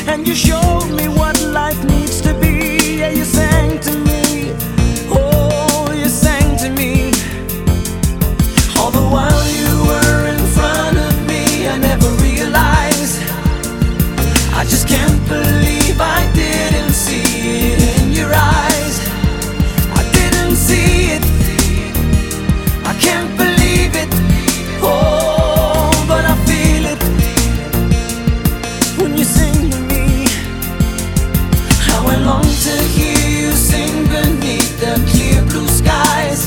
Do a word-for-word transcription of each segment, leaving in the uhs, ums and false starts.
and you showed me what life needs to be. Yeah, you sang to me, oh, you sang to me. All the while you were in front of me, I never realized. I just can't believe I didn't see it in your eyes. I didn't see it, I can't believe it. Oh, but I feel it when you sing to me. How I long to hear you sing beneath the clear blue skies.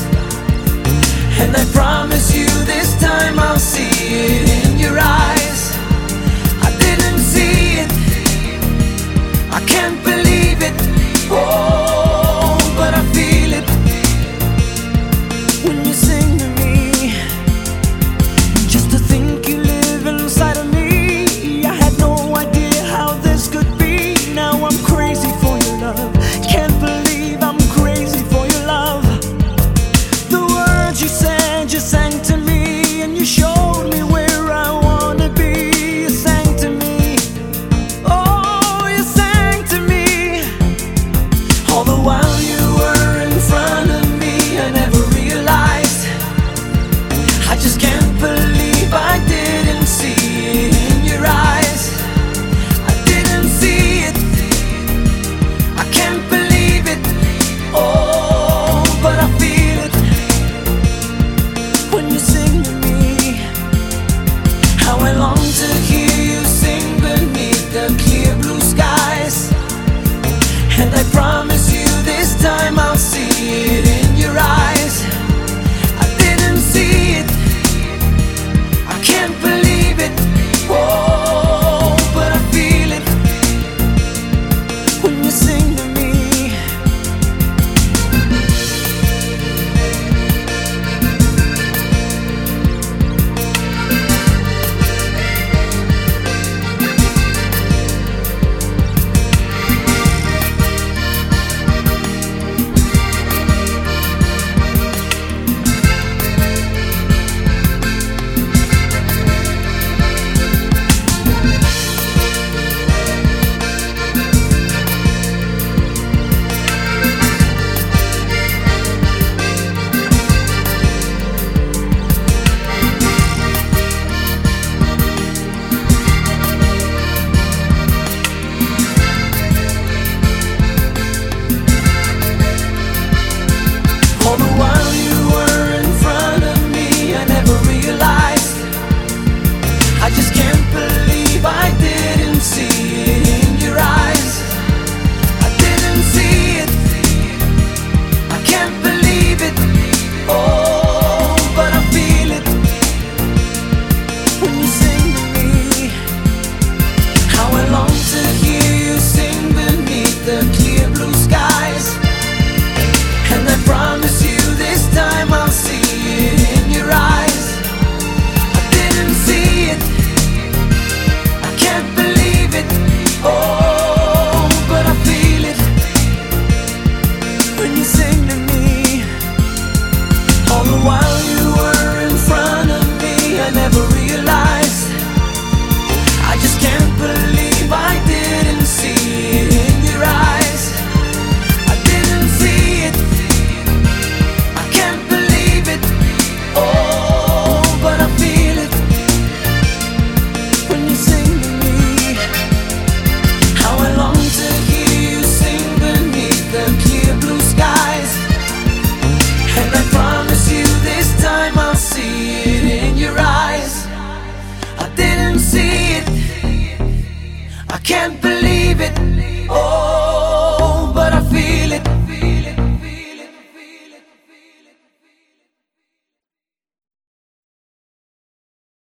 And I promise you this time I'll see it in your eyes. I didn't see it, I can't believe it. Oh, but I feel it when you sing to me. Just to think you live inside of me, I had no idea how this could be. Now I'm crazy for your love, can't believe I'm crazy for your love. The words you said, you sang to me, and you showed me where I wanna be. You sang to me, oh, you sang to me. All the while you were in front of me, I never realized. I just can't believe I didn't see it in your eyes. I didn't see it, I can't believe it. Oh, but I feel it when you sing to me. How I long to hear you sing beneath the clear blue skies. And I promise you this time I'll see it in your eyes. I didn't see it, I can't believe it. Oh, but I feel it when you sing to me. All the while you were in front of me, I never realized. I just can't believe I didn't see it in your eyes. I didn't see it, I can't believe it. Oh, but I feel it when you sing to me. How I long to hear you sing beneath the clear blue skies. And I promise you this time I'll see it in your eyes. I didn't see it, I can't believe it. Oh, but I feel it when you sing to me. All the while you were in front of me, I never realized. I just can't believe I didn't see it in your eyes. I didn't see it, I can't believe it. Oh, but I feel it when you sing to me. How I long to hear you sing beneath the clear blue skies. And I promise you this time I'll see it in your eyes. I didn't see it, I can't believe